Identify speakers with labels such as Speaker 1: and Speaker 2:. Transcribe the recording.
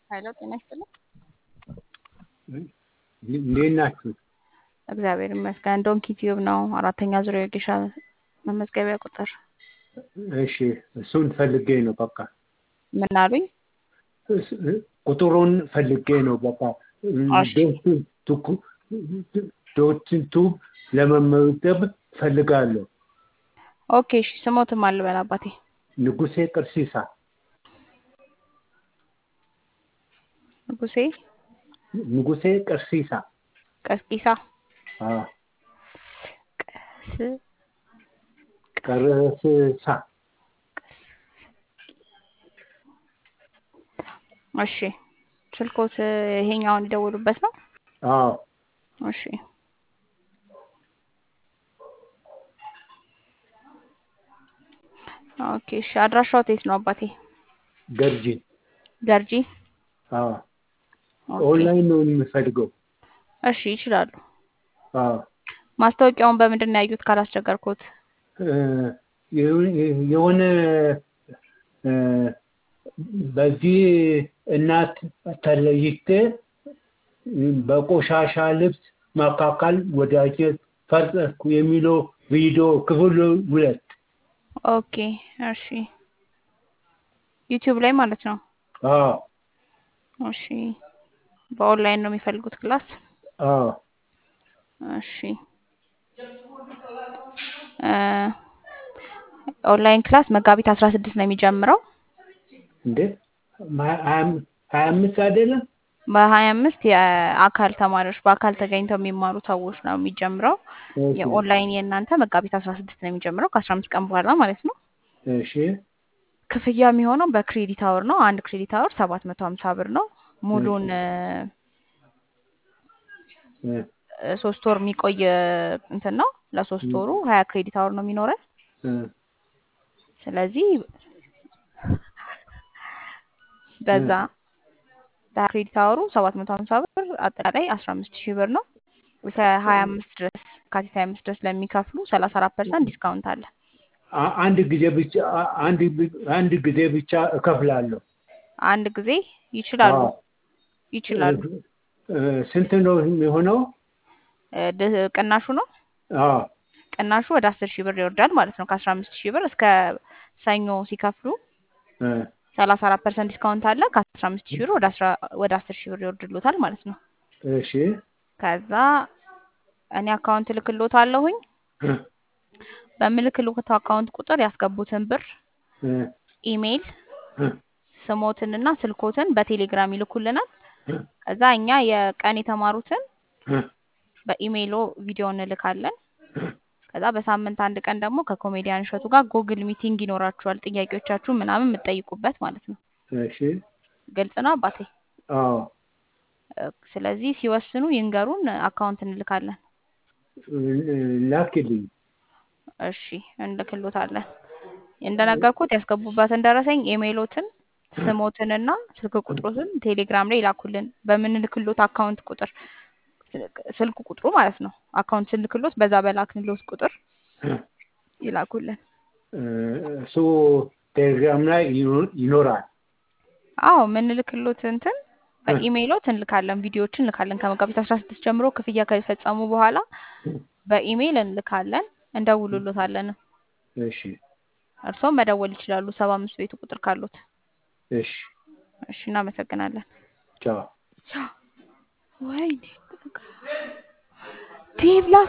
Speaker 1: ኃይለ ጤና ይስጥልኝ።
Speaker 2: እንዴት ናችሁ?
Speaker 1: እግዚአብሔር ይመስገን። ዶንኪ ቲዩብ ነው። አራተኛ ዙሪያ የጌሻ መመዝገቢያ ቁጥር።
Speaker 2: እሺ እሱን ፈልጌ ነው በቃ።
Speaker 1: ምን አሉኝ?
Speaker 2: ቁጥሩን ፈልጌ ነው በቃ።
Speaker 1: እሺ
Speaker 2: ዶትን ቱብ ለመመዝገብ ፈልጋለሁ።
Speaker 1: ኦኬ እሺ። ስሞትም አልበል አባቴ።
Speaker 2: ንጉሴ ቅርሲሳ። ንጉሴ ቅርሲሳ።
Speaker 1: ቀስቂሳ
Speaker 2: ቅርሲሳ።
Speaker 1: እሺ ስልኮት ይሄኛውን ይደውሉበት ነው?
Speaker 2: አዎ
Speaker 1: እሺ ኦኬ እሺ። አድራሻው የት ነው አባቴ?
Speaker 2: ገርጂ።
Speaker 1: ገርጂ።
Speaker 2: አዎ
Speaker 1: ኦኬ
Speaker 2: ኦንላይን ነው የምፈልገው።
Speaker 1: እሺ ይችላሉ።
Speaker 2: አዎ
Speaker 1: ማስታወቂያውን በምንድን ነው ያዩት ካላስቸገርኩት?
Speaker 2: የሆነ በዚህ እናት ተለይቼ በቆሻሻ ልብስ መካከል ወዳጅ ፈርጠኩ የሚለው ቪዲዮ ክፍል 2።
Speaker 1: ኦኬ እሺ። ዩቲዩብ ላይ ማለት ነው?
Speaker 2: አዎ
Speaker 1: እሺ። በኦንላይን ነው የሚፈልጉት ክላስ?
Speaker 2: አዎ
Speaker 1: እሺ። ኦንላይን ክላስ መጋቢት 16 ነው የሚጀምረው።
Speaker 2: እንዴ 25 አይደለም?
Speaker 1: በ25 የአካል ተማሪዎች በአካል ተገኝተው የሚማሩ ሰዎች ነው የሚጀምረው። የኦንላይን የእናንተ መጋቢት 16 ነው የሚጀምረው ከ15 ቀን በኋላ ማለት ነው።
Speaker 2: እሺ
Speaker 1: ክፍያ የሚሆነው በክሬዲት አወር ነው። አንድ ክሬዲት አወር 750 ብር ነው። ሙሉን 3 ወር የሚቆይ እንትን ነው። ለ3 ወሩ 20 ክሬዲት አወር ነው የሚኖረን። ስለዚህ በዛ ክሬዲት አወሩ 750 ብር አጠቃላይ 15000 ብር ነው። ከ25 ድረስ ካቲት 25 ድረስ ለሚከፍሉ 34% ዲስካውንት አለ።
Speaker 2: አንድ ጊዜ ብቻ እከፍላለሁ።
Speaker 1: አንድ ጊዜ ይችላሉ።
Speaker 2: ስንት ነው የሚሆነው?
Speaker 1: ቅናሹ ነው?
Speaker 2: አዎ
Speaker 1: ቅናሹ ወደ 10000 ብር ይወርዳል ማለት ነው። ከ15000 ብር እስከ ሰኞ ሲከፍሉ 34% ዲስካውንት አለ። ከ15000 ብር ወደ 10000 ብር ይወርድሎታል ማለት ነው።
Speaker 2: እሺ
Speaker 1: ከዛ እኔ አካውንት ልክሎታለሁኝ። በምልክሎት አካውንት ቁጥር ያስገቡትን ብር ኢሜል ስሞትንና ስልኮትን በቴሌግራም ይልኩልናል። ከዛ እኛ የቀን የተማሩትን በኢሜይሎ ቪዲዮ እንልካለን። ከዛ በሳምንት አንድ ቀን ደግሞ ከኮሜዲያን እሸቱ ጋር ጉግል ሚቲንግ ይኖራችኋል። ጥያቄዎቻችሁ ምናምን የምትጠይቁበት ማለት ነው።
Speaker 2: እሺ
Speaker 1: ግልጽ ነው አባቴ?
Speaker 2: አዎ
Speaker 1: ስለዚህ ሲወስኑ ይንገሩን፣ አካውንት እንልካለን።
Speaker 2: ላኪልኝ።
Speaker 1: እሺ እንልክሎታለን። እንደነገርኩት ያስገቡበትን ደረሰኝ ኢሜይሎትን ስሞትንና ስልክ ቁጥሮትን ቴሌግራም ላይ ይላኩልን። በምንልክሎት አካውንት ቁጥር ስልክ ቁጥሩ ማለት ነው። አካውንት ስልክሎት በዛ በላክንሎት ቁጥር ይላኩልን።
Speaker 2: እሱ ቴሌግራም ላይ ይኖራል?
Speaker 1: አዎ ምንልክሎት እንትን በኢሜይሎት እንልካለን። ቪዲዮዎችን እንልካለን። ከመጋቢት 16 ጀምሮ ክፍያ ከፈጸሙ በኋላ በኢሜይል እንልካለን። እንደውልሎታለን።
Speaker 2: እሺ
Speaker 1: እርስዎም መደወል ይችላሉ 75 ቤቱ ቁጥር ካሉት።
Speaker 2: እሺ
Speaker 1: እሺ እናመሰግናለን።
Speaker 2: ቻው።
Speaker 1: ወይኔ ቲብላ